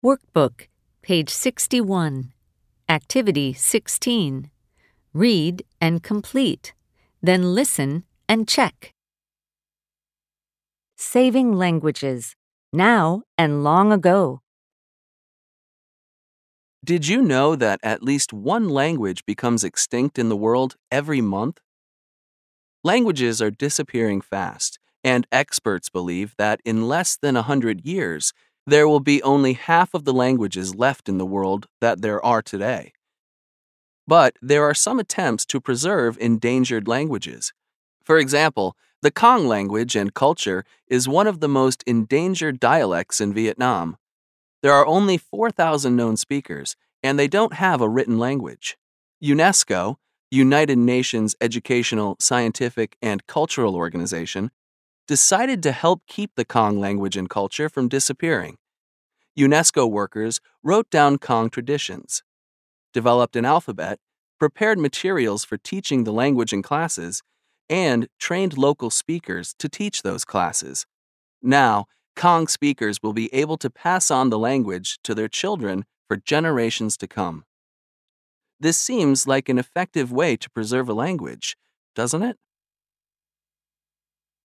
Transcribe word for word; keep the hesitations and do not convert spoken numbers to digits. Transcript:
Workbook, page sixty-one. Activity sixteen. Read and complete, then listen and check. Saving languages, now and long ago. Did you know that at least one language becomes extinct in the world every month? Languages are disappearing fast, and experts believe that in less than a hundred years, there will be only half of the languages left in the world that there are today. But there are some attempts to preserve endangered languages. For example, the Khang language and culture is one of the most endangered dialects in Vietnam. There are only four thousand known speakers, and they don't have a written language. UNESCO, United Nations Educational, Scientific, and Cultural Organization, decided to help keep the Khang language and culture from disappearing. UNESCO workers wrote down Khang traditions, developed an alphabet, prepared materials for teaching the language in classes, and trained local speakers to teach those classes. Now, Khang speakers will be able to pass on the language to their children for generations to come. This seems like an effective way to preserve a language, doesn't it?